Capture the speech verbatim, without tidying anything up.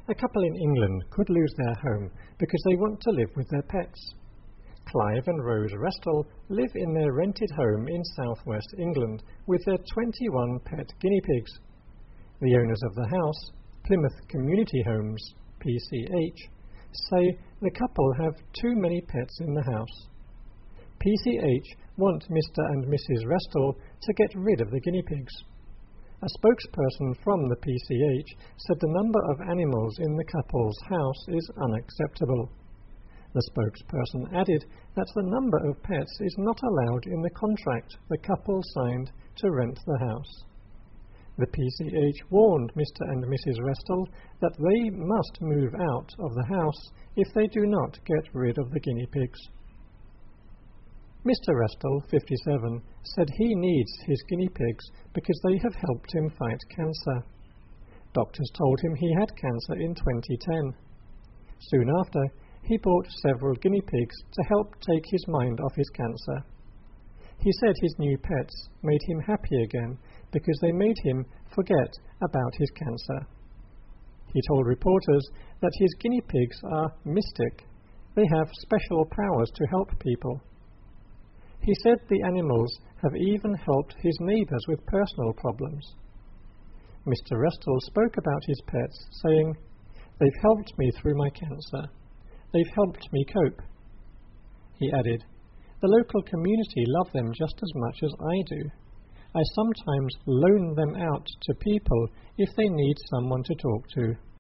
A couple in England could lose their home because they want to live with their pets. Clive and Rose Restall live in their rented home in southwest England with their twenty-one pet guinea pigs. The owners of the house, Plymouth Community Homes, P C H, say the couple have too many pets in the house. P C H want Mister and Missus Restall to get rid of the guinea pigs. A spokesperson from the P C H said the number of animals in the couple's house is unacceptable. The spokesperson added that the number of pets is not allowed in the contract the couple signed to rent the house. The P C H warned Mister and Missus Restall that they must move out of the house if they do not get rid of the guinea pigs. Mister Restall, fifty-seven, said he needs his guinea pigs because they have helped him fight cancer. Doctors told him he had cancer in twenty ten. Soon after, he bought several guinea pigs to help take his mind off his cancer. He said his new pets made him happy again because they made him forget about his cancer. He told reporters that his guinea pigs are mystic. They have special powers to help people. He said the animals have even helped his neighbours with personal problems. Mister Restall spoke about his pets, saying, "They've helped me through my cancer. They've helped me cope." He added, "The local community love them just as much as I do. I sometimes loan them out to people if they need someone to talk to."